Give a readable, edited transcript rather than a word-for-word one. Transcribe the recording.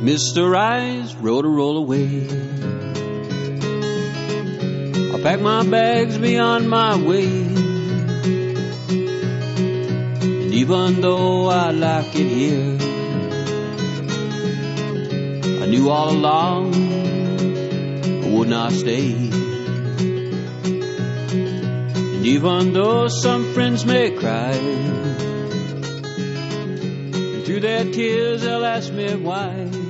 Mr. Rice rode a roll away. I packed my bags beyond my way, and even though I like it here, I knew all along I would not stay. And even though some friends may cry, and through their tears they'll ask me why,